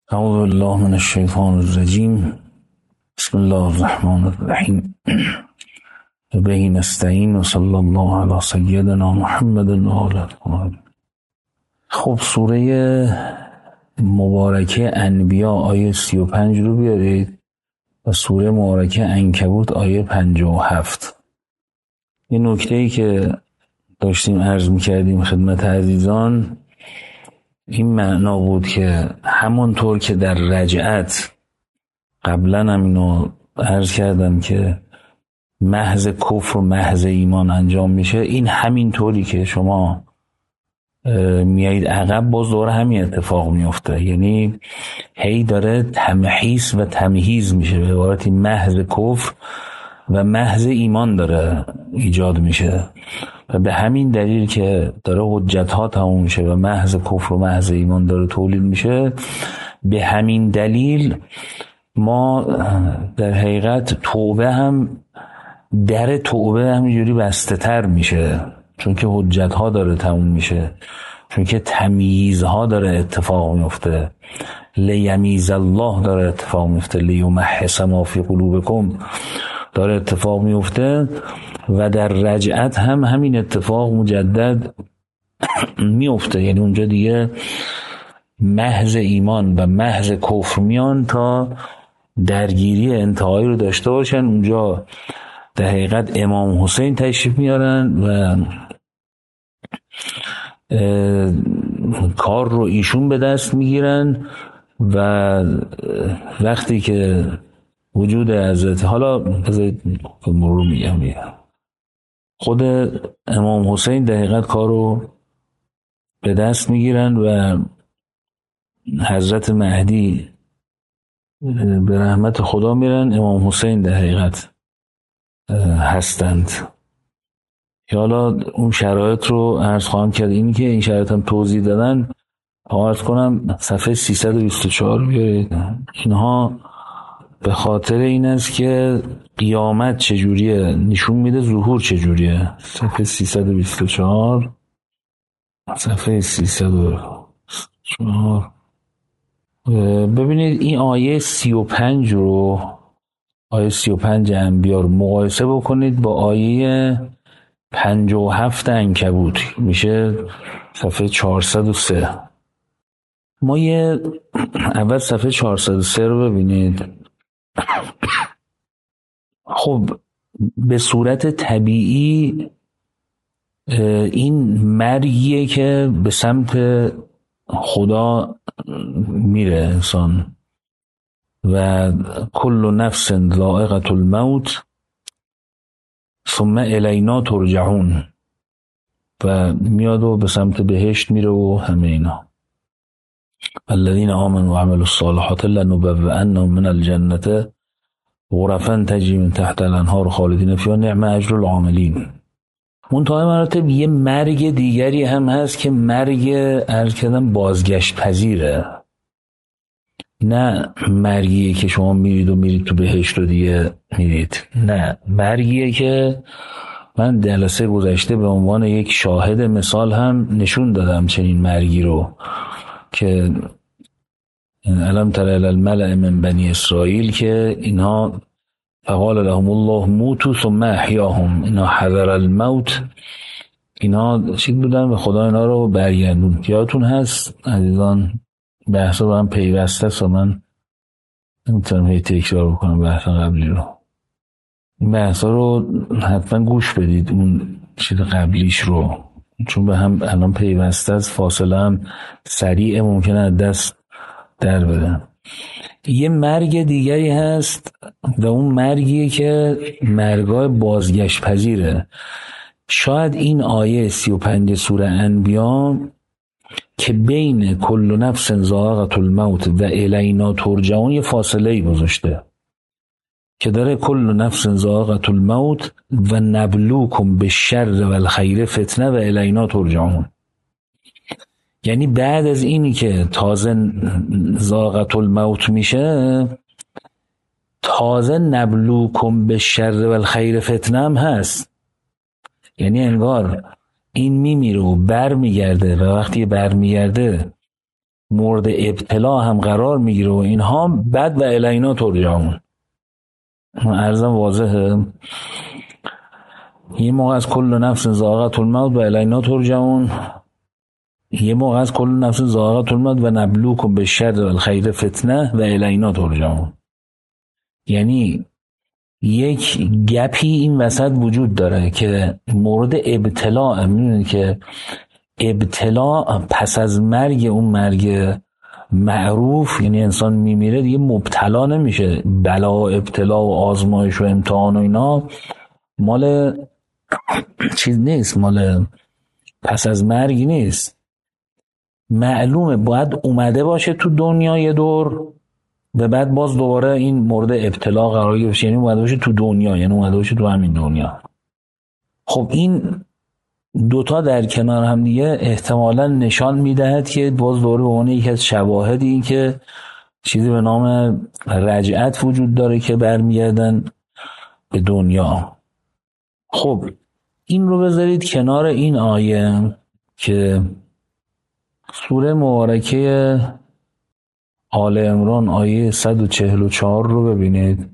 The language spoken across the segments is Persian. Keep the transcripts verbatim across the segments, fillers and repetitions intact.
اعوذ بالله من الشیطان الرجیم. بسم الله الرحمن الرحیم. و به نستعین و صلی الله علی سیدنا محمد و آله. خب سوره مبارکه انبیا آیه سی و پنج رو بیارید و سوره مبارکه عنکبوت آیه پنجاه و هفت. یه نکته‌ای که داشتیم عرض می‌کردیم خدمت عزیزان این معنا بود که همونطور که در رجعت قبلا هم اینو عرض کردم که محض کفر و محض ایمان انجام میشه، این همین طوری که شما میایید عقب باز دوره همین اتفاق میفته، یعنی هی داره تمحیص و تمهیز میشه، به عبارتی محض کفر و محض ایمان داره ایجاد میشه و به همین دلیل که داره حجت ها تموم میشه و محض کفر و محض ایمان داره تولید میشه، به همین دلیل ما در حقیقت توبه هم در توبه همینجوری بسته تر میشه، چون که حجت ها داره تموم میشه، چون که تمییز ها داره اتفاق میفته، لیمیز الله داره اتفاق میفته، لیمحص ما فی قلوبکم داره اتفاق میفته و در رجعت هم همین اتفاق مجدد میفته. یعنی اونجا دیگه محض ایمان و محض کفر میان تا درگیری انتهایی رو داشته باشن. اونجا در حقیقت امام حسین تشریف میارن و کار رو ایشون به دست میگیرن و وقتی که وجود حضرت، حالا مرور میگم میگم خود امام حسین در حقیقت کار رو به دست میگیرن و حضرت مهدی به رحمت خدا میرن، امام حسین در حقیقت هستند. حالا اون شرایط رو عرض خواهم کرد، اینی که این شرایط هم توضیح دادن عرض کنم صفحه سیصد و بیست و چهار بیارید. اینها به خاطر این است که قیامت چجوریه نشون میده، ظهور چجوریه. صفحه سیصد و بیست و چهار صفحه سیصد و بیست و چهار ببینید این آیه سی و پنج رو، آیه سی و پنج انبیا رو مقایسه بکنید با آیه پنجاه و هفت عنکبوت، میشه صفحه چهارصد و سه. ما یه اول صفحه چهارصد و سه رو ببینید. خب به صورت طبیعی این مرگیه که به سمت خدا میره انسان و کل نفس ذائقة الموت ثم الینا ترجعون و میاد و به سمت بهشت میره و همه اینا. الذين آمنوا وعملوا الصالحات لنبوئنهم من الجنة غرفا تجری من تحت الانهار خالدین فیها نعم اجر العاملین. منتهای مراتب یه مرگ دیگری هم هست که مرگ عرض کردم بازگشت پذیره، نه مرگیه که شما میرید و میرید تو بهشت و دیگه میرید، نه مرگیه که من جلسه گذشته به عنوان یک شاهد مثال هم نشون دادم چنین مرگی رو که الم تر الی الملأ من بنی اسرائیل که اینها فقال لهم الله موتوا ثم احیاهم، اینا حذر الموت، اینا چی بودن و خدا اینا رو برگردون. یادتون هست عزیزان بحثا با هم پیوسته است و من نمیتونم هی تکرار بکنم بحثا قبلی رو. این بحثا رو حتما گوش بدید، اون چیز قبلیش رو، چون به هم الان پیوسته است، فاصله هم سریع ممکنه دست در بدن. یه مرگ دیگری هست و اون مرگیه که مرگای بازگشت پذیره. شاید این آیه سی و پنج سوره انبیا که بین کل نفس ذائقة الموت و الینا ترجعون یه فاصله ای گذاشته که داره کل نفس ذائقة الموت و نبلوکم بالشر و الخیر فتنه و الینا ترجعون. یعنی بعد از اینی که تازه ذائقة الموت میشه، تازه نبلوکم بالشر و الخیر فتنه هم هست. یعنی انگار این میمیره و بر میگرده و وقتی بر میگرده مورد ابتلا هم قرار میگیره و اینها، بعد و الینا ترجعون. عرضم واضحه. یه موقع از کل نفس ذائقة الموت و الینا ترجعون، یه موقع از کل نفس ذائقة الموت و نبلوکم بالشر والخیر فتنه و الینا ترجعون. یعنی یک گپی این وسط وجود داره که مورد ابتلا. میدونید که ابتلا پس از مرگ، اون مرگ معروف، یعنی انسان میمیره دیگه مبتلا نمیشه. بلا و ابتلا و آزمایش و امتحان و اینا مال چیز نیست، مال پس از مرگ نیست. معلومه باید اومده باشه تو دنیا یه دور و بعد باز دوباره این مورد ابتلا قرار گرفته، یعنی اومده باشه تو دنیا، یعنی اومده باشه تو همین دنیا. خب این دوتا در کنار هم دیگه احتمالاً نشان میدهد که باز دوباره به عنوان یکی از شواهد این که چیزی به نام رجعت وجود داره که برمیگردن به دنیا. خب این رو بذارید کنار این آیه که سوره مبارکه آل عمران آیه صد و چهل و چهار رو ببینید.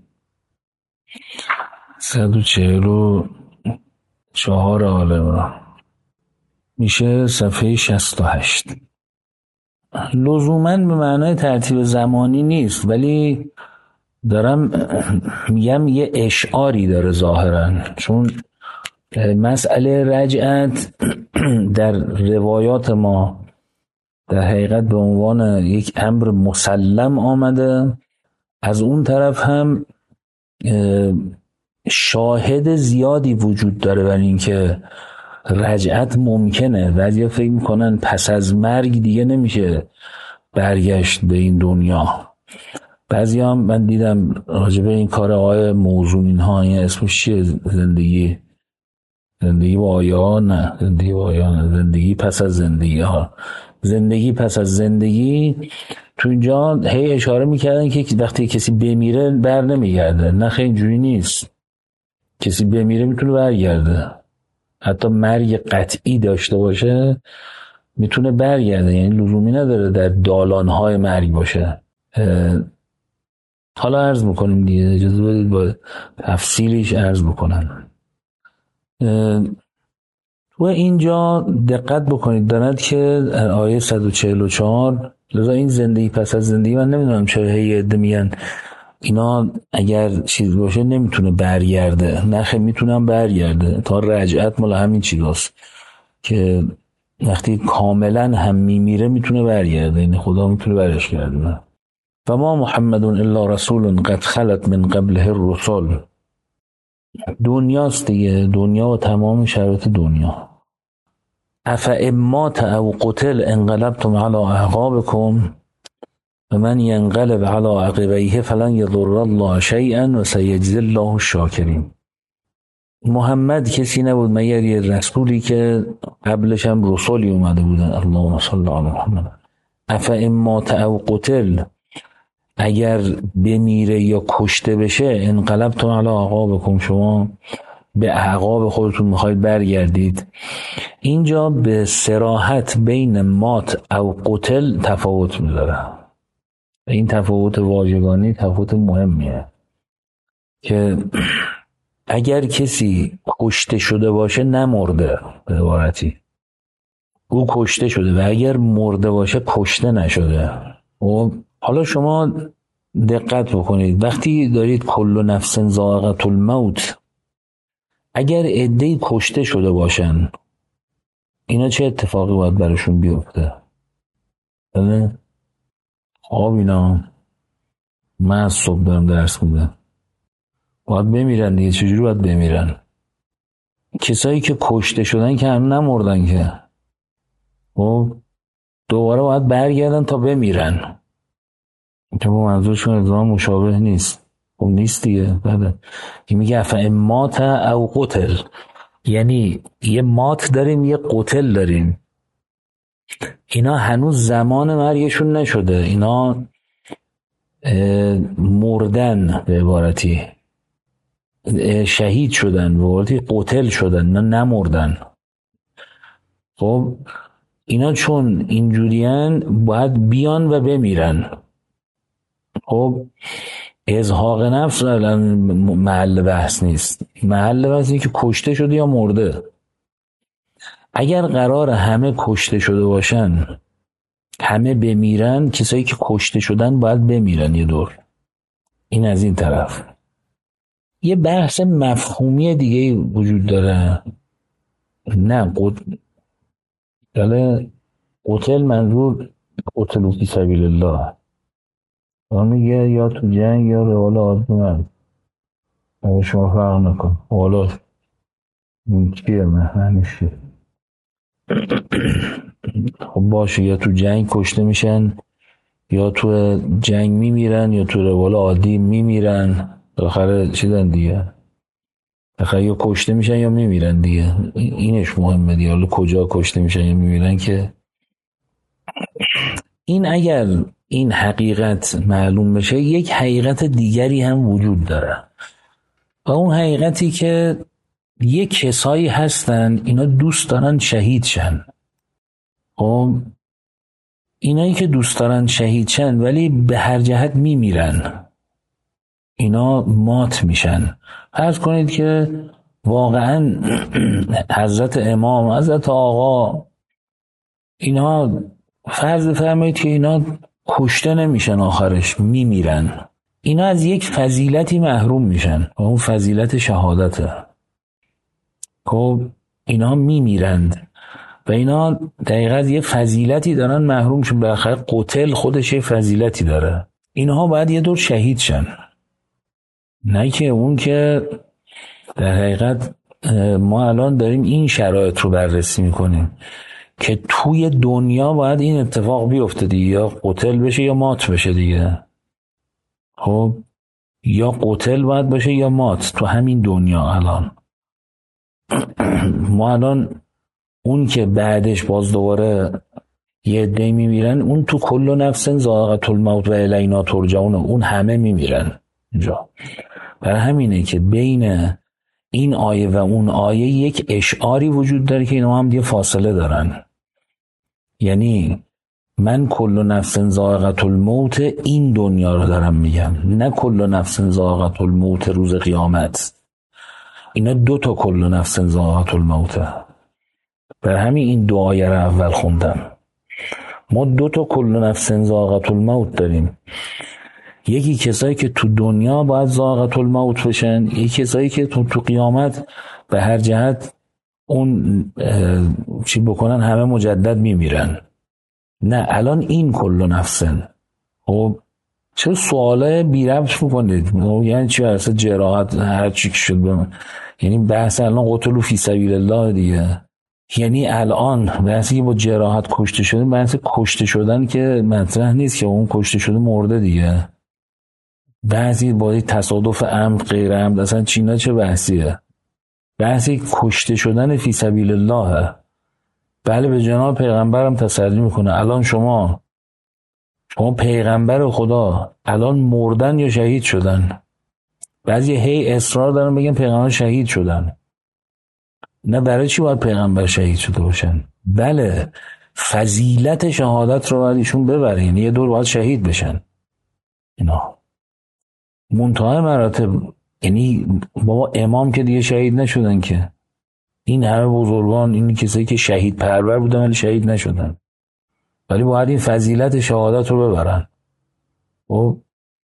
صد و چهل و چهار آل عمران میشه صفحه شصت و هشت. لزوماً به معنای ترتیب زمانی نیست، ولی دارم میگم یه اشعاری داره ظاهراً، چون مسئله رجعت در روایات ما در حقیقت به عنوان یک امر مسلم آمده. از اون طرف هم شاهد زیادی وجود داره بر این که رجعت ممکنه. بعضیا فکر میکنن پس از مرگ دیگه نمیشه برگشت به این دنیا. بعضیا هم من دیدم راجبه این کار آقای موزون اینها، این اسمش چیه، زندگی زندگی با آیه ها، نه زندگی با آیه ها نه. زندگی پس از زندگی ها، زندگی پس از زندگی. تو اینجا هی اشاره میکردن که وقتی کسی بمیره بر نمیگرده. نه خیلی اینجوری نیست. کسی بمیره میتونه برگرده، حتی مرگ قطعی داشته باشه میتونه برگرده، یعنی لزومی نداره در دالانهای مرگ باشه. حالا عرض میکنیم دیگه، اجازه بدید با تفصیلیش عرض بکنن. تو اینجا دقت بکنید دارد که آیه صد و چهل و چهار، لذا این زندگی پس از زندگی، من نمیدونم چرا هی عده میگن اینا اگر چیز باشه نمیتونه برگرده. نخه میتونم برگرده. تا رجعت مال همین چیزاست که وقتی کاملا هم میمیره میتونه برگرده، یعنی خدا میتونه برش گردونه. و ما محمد الا رسول قد خلت من قبله الرسل. دنیاست دیگه، دنیا و تمام شرایط دنیا. افامات او قتل انقلبتم علی اعقابکم و من ینقلب علی عقبیه فلن یضر الله شیئا و سیجزی الله الشاکرین. محمد کسی نبود مگر یه رسولی که قبلش هم رسولی اومده بودن. اللهم صل علی محمد. افامات او قتل، اگر بمیره یا کشته بشه، انقلبتم علی اعقابکم، شما به اعقاب خودتون میخواید برگردید. اینجا به صراحت بین مات او قتل تفاوت میذاره. این تفاوت واژگانی تفاوت مهمیه که اگر کسی کشته شده باشه نمرده، به عبارتی او کشته شده، و اگر مرده باشه کشته نشده. و حالا شما دقت بکنید وقتی دارید کل نفس ذائقة الموت، اگر عده‌ای کشته شده باشن اینا چه اتفاقی باید براشون بیفته؟ بله؟ خب اینا من از صبح دارم درس میدم، باید بمیرن دیگه. چجوری باید بمیرن؟ کسایی که کشته شدن که هم نمردن که، خب دوباره باید برگردن تا بمیرن. که با منظورشون ادامه مشابه نیست. خب نیست دیگه. بله این میگه افامات او قتل، یعنی یه مات داریم یه قتل داریم. اینا هنوز زمان مرگشون نشده، اینا مردن، به عبارتی شهید شدن، به عبارتی قتل شدن، نه نمردن. خب اینا چون اینجورین باید بیان و بمیرن. خب ازهاق نفس الان محل بحث نیست، محل بحث اینه که کشته شده یا مرده. اگر قرار همه کشته شده باشن، همه بمیرن، کسایی که کشته شدن باید بمیرن یه دور. این از این طرف. یه بحث مفهومی دیگه وجود داره. نه قد... داره قتل منظور قتل فی سبیل الله، اون میگه یا تو جنگ یا روال آدمان، شما فرق نکن حالا این چیه معنیش چیه. خب باشه، یا تو جنگ کشته میشن یا تو جنگ میمیرن یا تو روال عادی میمیرن، بالاخره چیزن دیگه، بالاخره یا کشته میشن یا میمیرن دیگه. اینش مهمه دیگه، حالا کجا کشته میشن یا میمیرن که این. اگر این حقیقت معلوم بشه، یک حقیقت دیگری هم وجود داره و اون حقیقتی که یک کسایی هستن اینا دوست دارن شهید شن. خب اینایی که دوست دارن شهید شن ولی به هر جهت میمیرن، اینا مات میشن. فرض کنید که واقعا حضرت امام، حضرت آقا، اینا فرض فرمایید که اینا کشته نمیشن، آخرش میمیرن. اینا از یک فضیلتی محروم میشن و اون فضیلت شهادته. خب اینا میمیرند و اینا دقیقاً یه فضیلتی دارن محروم شن. بالاخره قتل خودش یه فضیلتی داره. اینها باید یه دور شهید شن، نه که اون که در حقیقت ما الان داریم این شرایط رو بررسی میکنیم که توی دنیا باید این اتفاق بیفته دیگه، یا قتل بشه یا مات بشه دیگه. خب یا قتل باید باشه یا مات تو همین دنیا. الان ما الان اون که بعدش باز دوباره یه عده‌ای میمیرن، اون تو کل نفس ذائقة الموت و الینا ترجعون، اون همه میمیرن اینجا. برای همینه که بین این آیه و اون آیه یک اشعاری وجود داره که اینا هم دیگه فاصله دارن. یعنی من کل نفس ذائقة الموت این دنیا رو دارم میگم، نه کل نفس ذائقة الموت روز قیامت. اینا دو تا کل نفس ذائقة الموت. برای همین این دو آیه رو اول خوندم. ما دو تا کل نفس ذائقة الموت داریم. یکی کسایی که تو دنیا باید ذائقة الموت بشن، یکی کسایی که تو تو قیامت به هر جهت اون چی بکنن همه مجدد میمیرن. نه الان این کل نفسن. خب چه سواله بی ربط میکنید؟ یعنی چی اصلا جراحت هر چی که شد بمن. یعنی بحث الان قتل فی سبیل الله دیگه. یعنی الان بحثی که با جراحت کشته شده، بحث کشته شدن که مطرح نیست که اون کشته شده مرده دیگه. بعضی با تصادف عمد غیر عمد، اصلا چینا چه بحثیه؟ بحثی کشته شدن فی سبیل الله. بله به جناب پیغمبرم تسلی میکنه. الان شما شما پیغمبر خدا الان مردن یا شهید شدن؟ بعضی هی اصرار دارن بگن پیغمبر شهید شدن. نه برای چی باید پیغمبر شهید شده باشن؟ بله فضیلت شهادت رو باید ایشون ببره، یعنی یه دور باید شهید بشن اینا. منتهای مراتب، یعنی بابا امام که دیگه شهید نشدن که. این همه بزرگان، این کسایی که شهید پرور بودن ولی شهید نشدن، ولی باید این فضیلت شهادت رو ببرن. و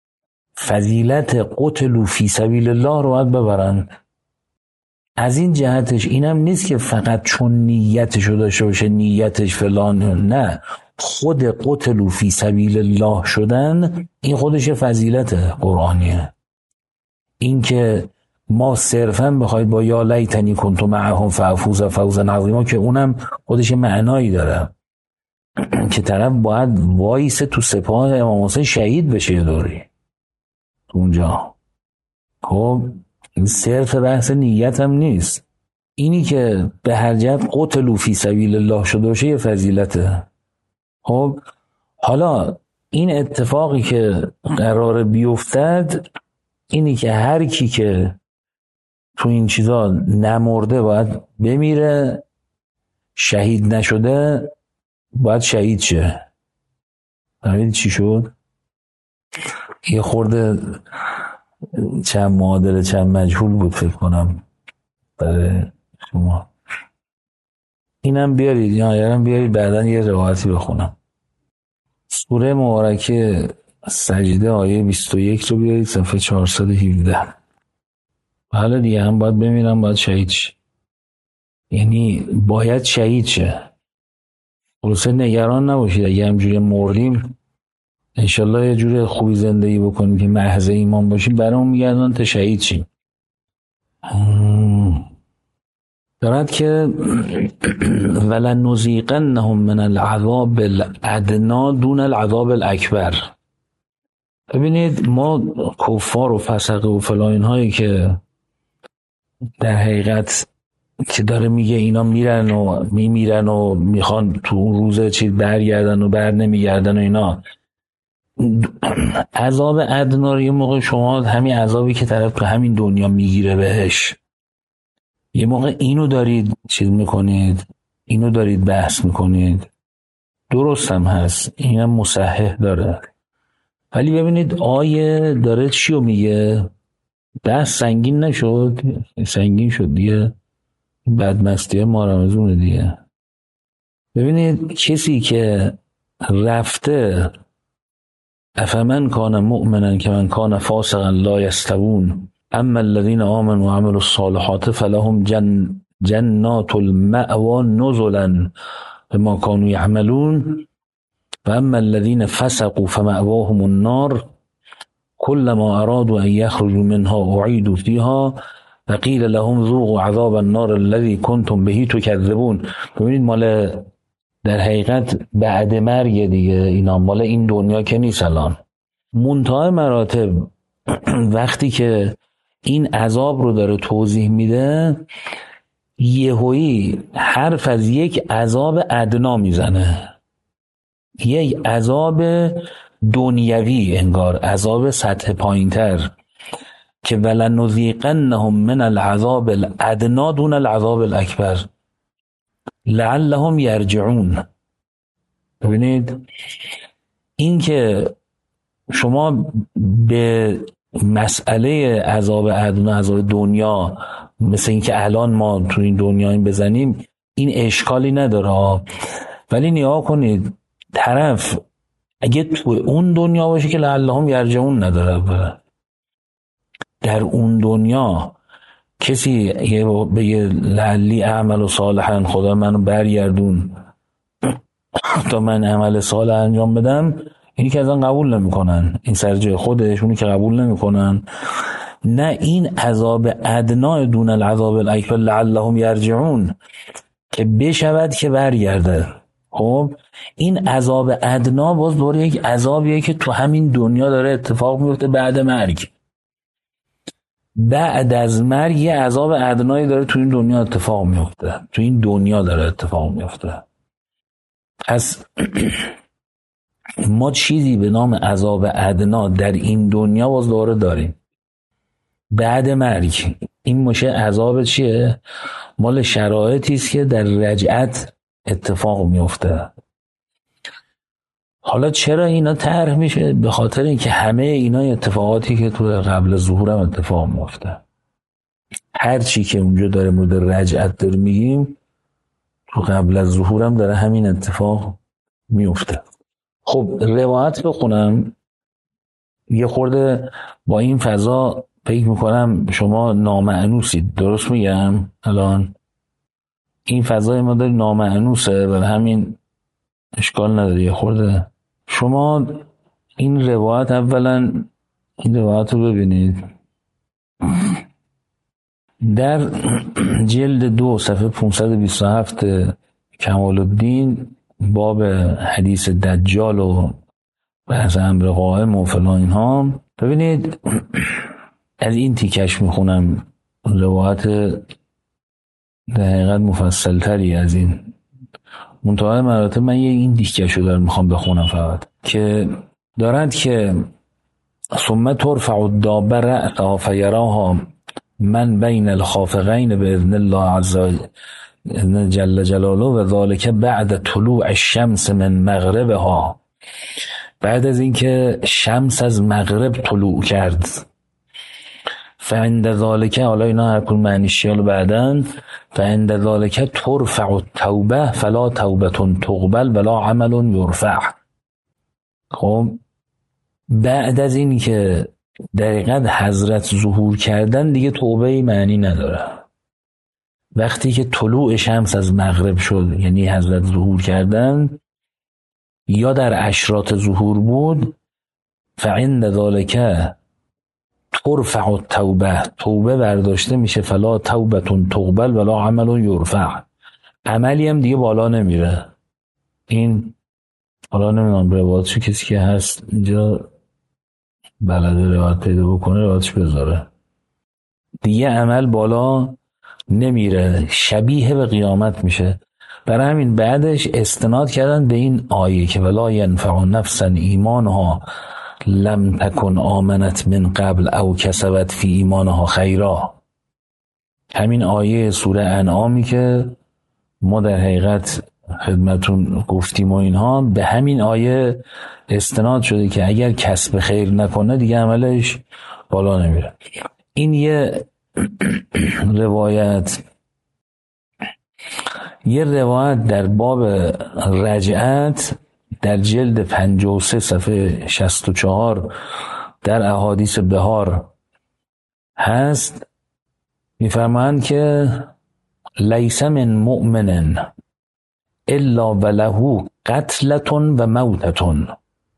فضیلت قتل فی سبیل الله رو باید ببرن. از این جهتش اینم نیست که فقط چون نیتش رو داشته باشه نیتش فلان، نه، خود قتل فی سبیل الله شدن این خودش فضیلت قرآنیه. این که ما صرفا بخواید با یا لیتنی کنت معهم فافوز فوزا عظیما، که اونم خودش معنایی داره که طرف باید وایسه تو سپاه امام حسین شهید بشه یه دوری اونجا. خب این صرف بحث نیت هم نیست. اینی که به هر جهت قتل فی سبیل الله شده باشه یه فضیلته. خب حالا این اتفاقی که قرار بیفتد اینی که هر کی که تو این چیزا نمرده باید بمیره، شهید نشده باید شهید شه. فهمید چی شد؟ یه خورده چند معادله چند مجهول بود فکر کنم برای شما. اینم بیارید، یا یارم بیارید بعدن یه روایتی بخونم. سوره مبارکه سجده آیه بیست و یک رو بیارید، صفحه چهارصد و هفده. حالا دیگه هم باید بمیرم، باید شهید شه، یعنی باید شهید شه. خلاصه نگران نباشید، اگه همجوری مردیم انشالله یه جور خوبی زندگی بکنیم که محض ایمان باشیم، برامون میگردن تا شهید شیم. دارد که ولنذیقنهم من العذاب الادنا دون العذاب الاکبر. ببینید ما کفار و فسقه و فلان هایی که در حقیقت که داره میگه اینا میرن و میمیرن و میخوان تو اون روزه چیز برگردن و بر نمیگردن و اینا، عذاب ادنا یه موقع شما همین عذابی که طرف تو همین دنیا میگیره بهش، یه موقع اینو دارید چیز میکنید، اینو دارید بحث میکنید، درست هم هست، اینم مصحح داره، ولی ببینید آیه داره چیو میگه. بحث سنگین نشد، سنگین شد دیگه، بدمستی ما رمزونه دیگه. ببینید کسی که رفته افمن کان مؤمنا که من کان فاسقا لا یستوون اما الذين آمنوا وعملوا الصالحات فلهم جن جنات المأوى نزلا بما كانوا يعملون و اما الذين فسقوا فمأواهم النار كلما ارادوا ان يخرجوا منها اعيدوا فيها وقيل لهم ذوقوا عذاب النار الذي كنتم به تكذبون. ببینید مال در حقیقت بعد مرگ دیگه، اینا مال این دنیا که نیست. الان منتهای مراتب وقتی که این عذاب رو داره توضیح میده، یهویی حرف از یک عذاب ادنا میزنه، یک عذاب دنیوی، انگار عذاب سطح پایینتر، که ولنذیقنهم من العذاب الادنا دون العذاب الاکبر لعلهم یرجعون. ببینید این که شما به مسئله عذاب ادنا، عذاب دنیا، مثل این که الان ما تو این دنیا این بزنیم، این اشکالی نداره، ولی نگاه کنید طرف اگه تو اون دنیا باشه که لعلهم یرجعون نداره، در اون دنیا کسی بگه لعلی اعمل و صالحا، خدا منو برگردون تا من عمل صالح انجام بدم، اینی که ازن قبول نمی کنن، این سر جای خودش، اونی که قبول نمی کنن. نه، این عذاب ادنا دون العذاب الاکبر لعلهم یرجعون، که بشود که برگرده. خب این عذاب ادنا باز دوره یک عذابیه که تو همین دنیا داره اتفاق میفته بعد مرگ. بعد از مرگ یه عذاب ادنایی داره تو این دنیا اتفاق میفته، تو این دنیا داره اتفاق میفته. پس ما چیزی به نام عذاب ادنا در این دنیا باز دوره داریم. بعد مرگ این میشه عذاب چیه؟ مال شرایطی است که در رجعت اتفاق میفته. حالا چرا اینا طرح میشه؟ به خاطر اینکه همه اینا اتفاقاتی که تو قبل ظهور هم اتفاق میفته. هر چی که اونجا داره مورد رجعت داره میگیم، تو قبل از ظهور هم داره همین اتفاق میفته. خب روایت بخونم، یه خورده با این فضا فکر میکنم شما نامعنوسید، درست میگم؟ الان این فضای ما داره نامعنوسه، برای همین اشکال نداره. یه خورده شما این روایت، اولا این روایت رو ببینید در جلد دو صفحه پانصد و بیست و هفت کمال الدین، باب حدیث دجال و بحث امر قائم و فلان اینها. ببینید از این تیکش میخونم، روایت در حقیقت مفصل تری از این منتهای مراتب، من یه این دیکش رو دارم میخوام بخونم فقط، که دارد که ثم ترفع الدابه رأسها فیراها من بین الخافقین باذن الله عز جل جلاله و ذالک بعد طلوع الشمس من مغربها، بعد از اینکه شمس از مغرب طلوع کرد. فعند ذالک، حالا اینا هر کدوم معنیش چیه بعدن، فعند ذالک ترفع التوبه فلا توبه تقبل ولا عمل یرفع. خب بعد از این که دقیقاً حضرت ظهور کردن دیگه توبه معنی نداره. وقتی که طلوع شمس از مغرب شد، یعنی حضرت ظهور کردن یا در اشراط ظهور بود، فعند ذالک ترفع التوبه، توبه برداشته میشه، فلا توبه تقبل ولا عمل یرفع، عملی هم دیگه بالا نمیره. این حالا نمیدونم روایتشو کسی که هست اینجا بلده روایت پیدا بکنه روایتش بذاره، دیگه عمل بالا نمیره، شبیه به قیامت میشه. برای همین بعدش استناد کردن به این آیه که ولا ینفع نفسا ایمانها لم تکن آمنت من قبل او کسبت فی ایمانها خیرا. همین آیه سوره انعامی که ما در حقیقت خدمتون گفتیم و اینها، به همین آیه استناد شده که اگر کسب خیر نکنه دیگه عملش بالا نمیره. این یه روایت. یه روایت در باب رجعت در جلد پنجاه و سه صفحه شصت و چهار در احادیث بهار هست، میفرمایند که لیس من مؤمن الا وله قتلتون و موتتون.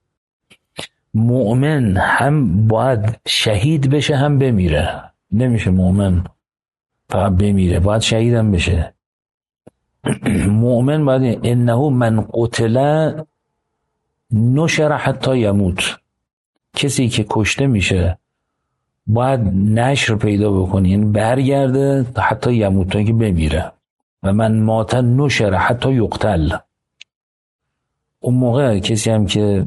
مؤمن هم باید شهید بشه هم بمیره، نمیشه مؤمن فقط بمیره، باید شهید هم بشه. مؤمن باید انه من قتل نشر حتی یموت، کسی که کشته میشه باید نشر پیدا بکنه، یعنی برگرده تا حتی یموت، تا که بمیره. و من مات نشر حتی یقتل، اون موقع کسی هم که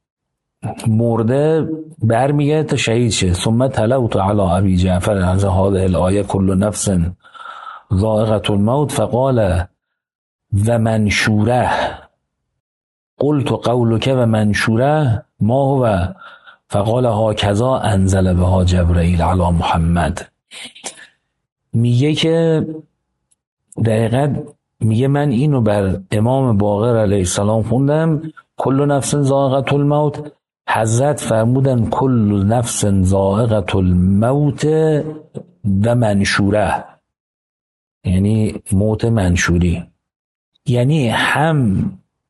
مرده برمیگرده تا شهید شه. ثم تلوت علی ابی جعفر از هذه الآیه کل نفس ذائقة الموت فقال و منشوره قلت قولک و منشوره ما هو فقال هاکذا انزل بها جبرئیل علی محمد. میگه که دقیقاً میگه من اینو بر امام باقر علیه السلام خوندم، کل نفس ذائقة الموت، حضرت فرمودن کل نفس ذائقة الموت و منشوره، یعنی موت منشوری، یعنی هم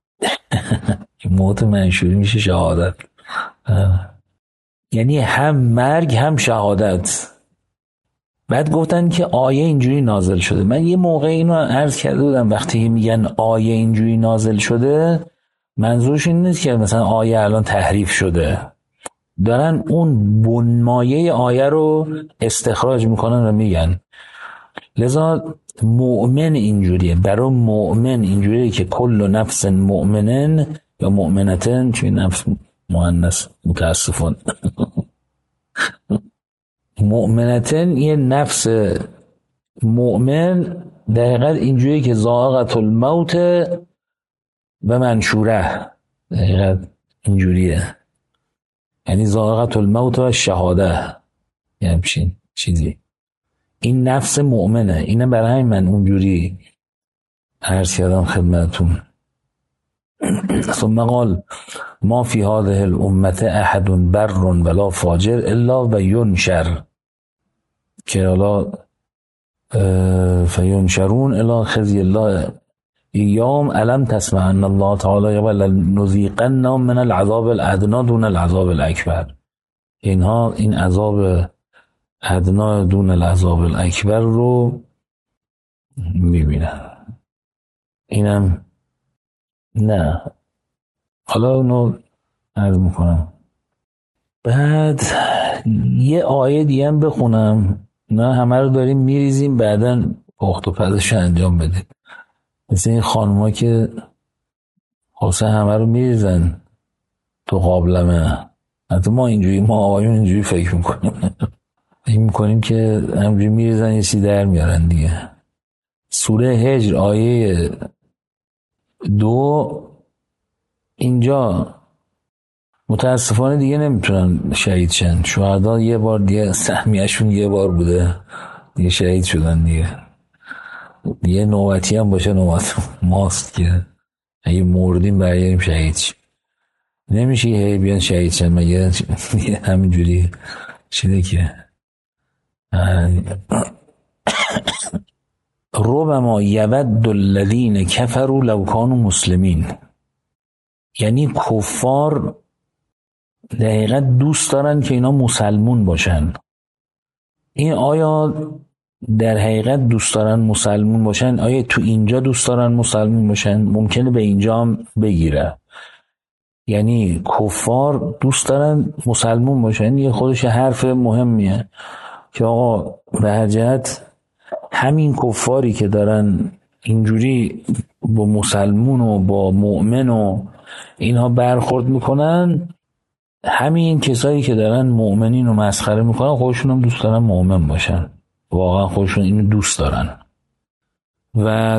موت منشوری میشه شهادت، یعنی هم مرگ هم شهادت. بعد گفتن که آیه اینجوری نازل شده. من یه موقع اینو عرض کرده بودم، وقتی میگن آیه اینجوری نازل شده منظورش این نیست که مثلا آیه الان تحریف شده، دارن اون بنمایه آیه رو استخراج میکنن و میگن. لذا مؤمن اینجوریه، برای مؤمن اینجوریه که کل نفس مؤمنن یا مؤمنتن، چون نفس مؤنث متاسفون مؤمنتن یه نفس مؤمن دقیقاً اینجوریه که ذائقة الموت و منشوره، دقیقاً اینجوریه، یعنی ذائقة الموت و شهاده، یعنی همچین چیزی. این نفس مؤمنه. اینه برای من اونجوری عرض کردم خدمتون. ثم قال ما فی هذه الامه احد بر ولا فاجر الا و ینشر، که حالا فینشرون الی خزی الله ایام الم تسمع ان الله تعالی قال نذیقنهم من العذاب الادنی دون العذاب الاکبر. اینها این عذاب ادنا دون العذاب الاکبر رو میبینن. اینم نه، حالا اونو عرض میکنم. بعد یه آیه دیگه هم بخونم، نه همه رو داریم میریزیم بعداً پخت و پزش انجام بدیم، مثل این خانوما که خاصه همه رو میریزن تو قابلمه. حتی ما اینجوری، ما آقایون اینجوری فکر میکنیم فکر میکنیم که همجوری میریزن یه چیزی در میارن دیگه. سوره هجر آیه دو، اینجا متاسفانه دیگه نمیتونن شهید شن. شهدا یه بار دیگه سهمیه‌شون یه بار بوده دیگه شهید شدن دیگه. دیگه نوبتی هم باشه نوبت ماست که اگه مردیم برگردیم شهید شیم. نمیشه هی بیان شهید شن مگه همینجوری چیده که ربما یود الذین کفروا لو کانوا مسلمین. یعنی کفار در حقیقت دوست دارن که اینا مسلمون باشن. این آیا در حقیقت دوست دارن مسلمون باشن؟ آیا تو اینجا دوست دارن مسلمون باشن؟ ممکنه به اینجا هم بگیره. یعنی کفار دوست دارن مسلمون باشن. یه خودش حرف مهمیه که آقا به هر جهت همین کفاری که دارن اینجوری با مسلمون و با مؤمن و اینها برخورد میکنن، همین کسایی که دارن مؤمنین رو مسخره میکنن خودشون هم دوست دارن مؤمن باشن. واقعا خودشون اینو دوست دارن و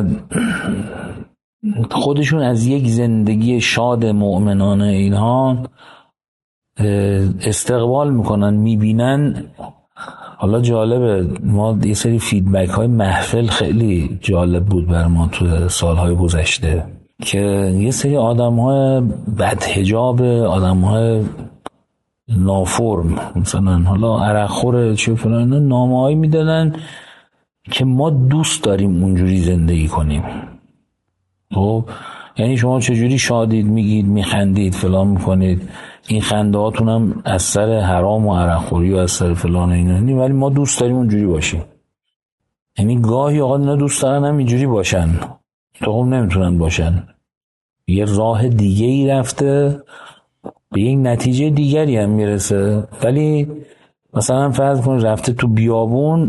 خودشون از یک زندگی شاد مؤمنانه اینها استقبال میکنن، میبینن. حالا جالبه، ما یه سری فیدبک های محفل خیلی جالب بود بر ما تو سالهای گذشته که یه سری آدم های بدحجاب، آدم های نافرم، مثلا حالا عرقخور چه فلان، اینا نامه هایی میدادن که ما دوست داریم اونجوری زندگی کنیم. خب یعنی شما چجوری شادید، میگید، میخندید، فلان میکنید، این خنده هاتون هم از سر حرام و عرقخوری و از سر فلان اینا، ولی ما دوست داریم اونجوری باشیم. یعنی گاهی آقا اینا دوست دارن هم اینجوری باشن، تو خب نمیتونن باشن. یه راه دیگه ای رفته به یک نتیجه دیگری هم میرسه، ولی مثلا فرض کن رفته تو بیابون،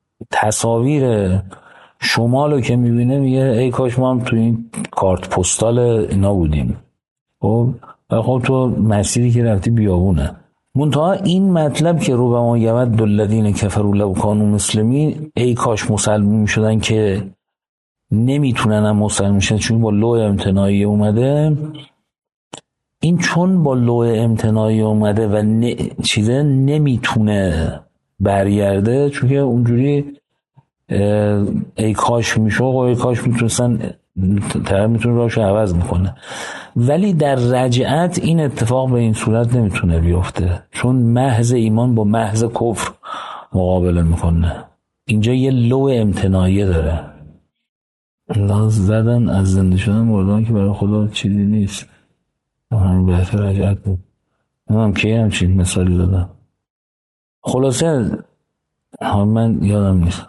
تصاویر شمالو که میبینه میگه ای کاش ما هم تو این کارت پستال اینا بودیم. خب و خب تو مسیری که رفتی بیابونه. منتها این مطلب که ربما یود الذین کفروا لو کانوا مسلمین، ای کاش مسلمون میشدن که نمیتونن هم مسلمون میشن چون با لوح امتناعی اومده. این چون با لوح امتناعی اومده و ن... چیزه نمیتونه برگرده، چون که اونجوری ای کاش میشه و ای کاش میتونستن، طرف میتونه راهشو عوض میکنه. ولی در رجعت این اتفاق به این صورت نمیتونه بیفته، چون محض ایمان با محض کفر مقابله میکنه. اینجا یه لوح امتناعی داره. لاز زدن از زنده شدن مردان که برای خدا چیزی نیست. همین بهتر رجعت بود. نمیم که همچین مثالی دادم. خلاصه من یادم نیست.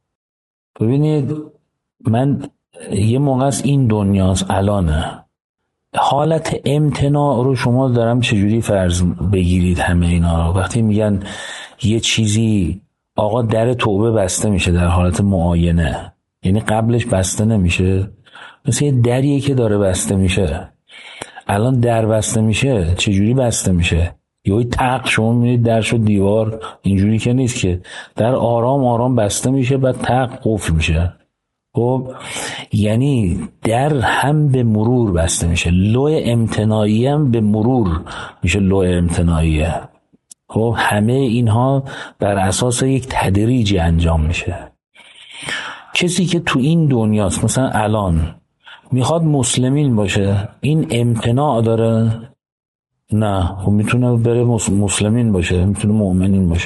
ببینید من یه موقع از این دنیاست الانه، حالت امتناع رو شما دارم چجوری فرض بگیرید همه اینا رو. وقتی میگن یه چیزی آقا در توبه بسته میشه در حالت معاینه، یعنی قبلش بسته نمیشه، مثل یه دریه که داره بسته میشه. الان در بسته میشه، چجوری بسته میشه؟ یه تق شما میبینید در شد دیوار، اینجوری که نیست که. در آرام آرام بسته میشه بعد تق قفل میشه. خب یعنی در هم به مرور بسته میشه. لوح امتناعی هم به مرور میشه لوح امتناعیه. خب همه اینها بر اساس یک تدریجی انجام میشه. کسی که تو این دنیاست مثلا الان میخواد مسلمین باشه، این امتناع داره؟ نه، خب میتونه بره مسلمین باشه، میتونه مؤمنین باشه.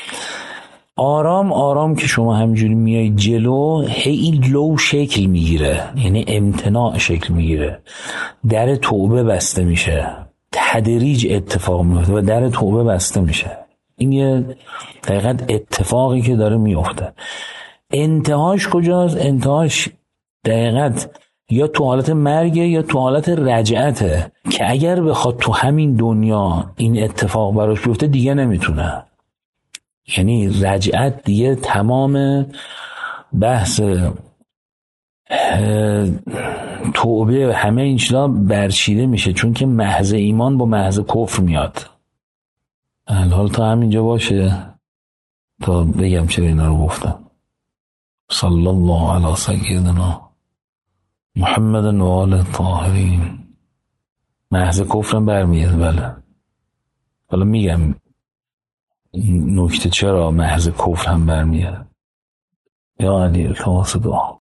آرام آرام که شما همینجوری میای جلو، هی این لو شکل میگیره، یعنی امتناع شکل میگیره، در توبه بسته میشه، تدریج اتفاق میفته و در توبه بسته میشه. این یه دقیقاً اتفاقی که داره میفته. انتهاش کجاست؟ انتهاش دقیقاً یا تو حالت مرگه یا تو حالت رجعته، که اگر بخواد تو همین دنیا این اتفاق براش بیفته دیگه نمیتونه. یعنی رجعت دیگه تمام بحث توبه همه این چیزا برچیده میشه، چون که محض ایمان با محض کفر میاد. حالا تا همینجا باشه تا بگم چرا اینا رو گفتم. صلی الله علی سیدنا محمد و آل الطاهرین. محض کفرم برمیاد. بله، حالا میگم این نکته چرا محض کفر هم برمیاد. یا علی التماس دعا.